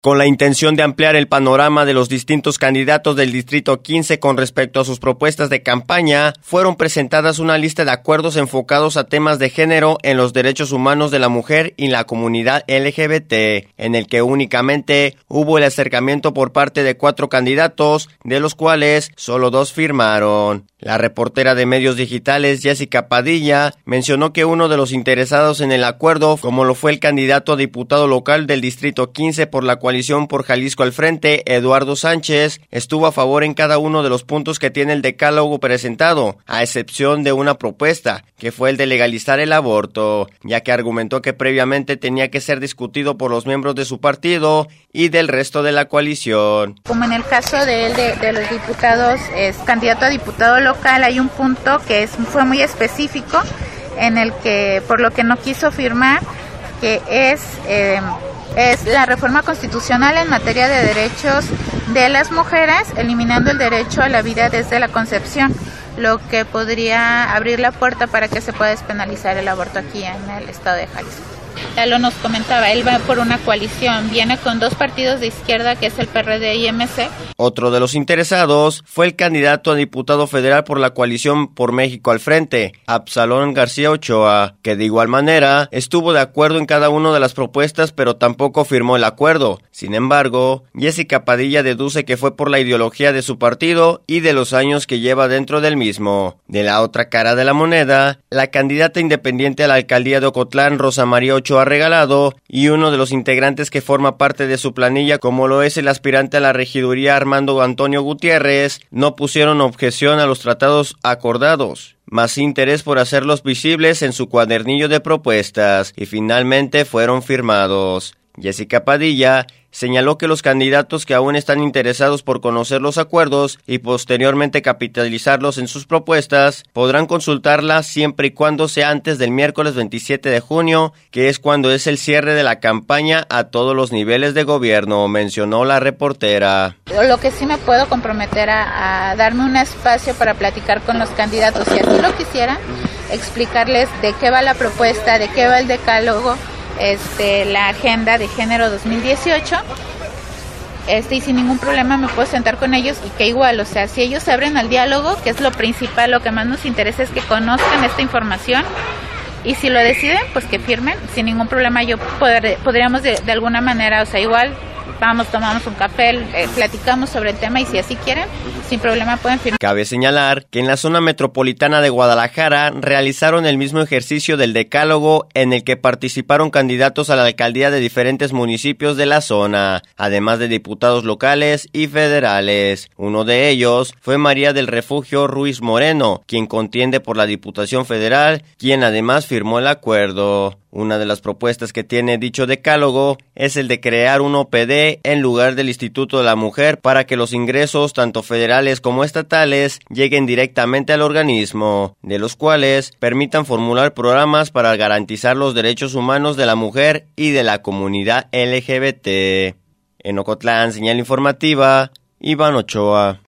Con la intención de ampliar el panorama de los distintos candidatos del Distrito 15 con respecto a sus propuestas de campaña, fueron presentadas una lista de acuerdos enfocados a temas de género en los derechos humanos de la mujer y la comunidad LGBT, en el que únicamente hubo el acercamiento por parte de 4 candidatos, de los cuales solo 2 firmaron. La reportera de medios digitales Jessica Padilla mencionó que uno de los interesados en el acuerdo, como lo fue el candidato a diputado local del Distrito 15 por la coalición por Jalisco al Frente, Eduardo Sánchez, estuvo a favor en cada uno de los puntos que tiene el decálogo presentado, a excepción de una propuesta, que fue el de legalizar el aborto, ya que argumentó que previamente tenía que ser discutido por los miembros de su partido y del resto de la coalición. Como en el caso de él, de los diputados, es candidato a diputado local, hay un punto que fue muy específico, en el que, por lo que no quiso firmar, que es la reforma constitucional en materia de derechos de las mujeres, eliminando el derecho a la vida desde la concepción, lo que podría abrir la puerta para que se pueda despenalizar el aborto aquí en el estado de Jalisco. Ya lo nos comentaba, él va por una coalición, viene con 2 partidos de izquierda, que es el PRD y MC. Otro de los interesados fue el candidato a diputado federal por la coalición por México al Frente, Absalón García Ochoa, que de igual manera estuvo de acuerdo en cada una de las propuestas, pero tampoco firmó el acuerdo. Sin embargo, Jessica Padilla deduce que fue por la ideología de su partido y de los años que lleva dentro del mismo. De la otra cara de la moneda, la candidata independiente a la alcaldía de Ocotlán, Rosa María Ochoa Regalado, y uno de los integrantes que forma parte de su planilla, como lo es el aspirante a la regiduría Armando Antonio Gutiérrez, no pusieron objeción a los tratados acordados, más interés por hacerlos visibles en su cuadernillo de propuestas, y finalmente fueron firmados. Jessica Padilla señaló que los candidatos que aún están interesados por conocer los acuerdos y posteriormente capitalizarlos en sus propuestas podrán consultarlas siempre y cuando sea antes del miércoles 27 de junio, que es cuando es el cierre de la campaña a todos los niveles de gobierno, mencionó la reportera. Lo que sí me puedo comprometer a darme un espacio para platicar con los candidatos, si así lo quisieran, explicarles de qué va la propuesta, de qué va el decálogo, la agenda de género 2018, y sin ningún problema me puedo sentar con ellos, y que igual, o sea, si ellos se abren al diálogo, que es lo principal, lo que más nos interesa es que conozcan esta información, y si lo deciden, pues que firmen, sin ningún problema. Podríamos de alguna manera, o sea, igual tomamos un café, platicamos sobre el tema, y si así quieren, sin problema pueden firmar. Cabe señalar que en la zona metropolitana de Guadalajara realizaron el mismo ejercicio del decálogo, en el que participaron candidatos a la alcaldía de diferentes municipios de la zona, además de diputados locales y federales. Uno de ellos fue María del Refugio Ruiz Moreno, quien contiende por la Diputación Federal, quien además firmó el acuerdo. Una de las propuestas que tiene dicho decálogo es el de crear un OPD en lugar del Instituto de la Mujer, para que los ingresos, tanto federales como estatales, lleguen directamente al organismo, de los cuales permitan formular programas para garantizar los derechos humanos de la mujer y de la comunidad LGBT. En Ocotlán, señal informativa, Iván Ochoa.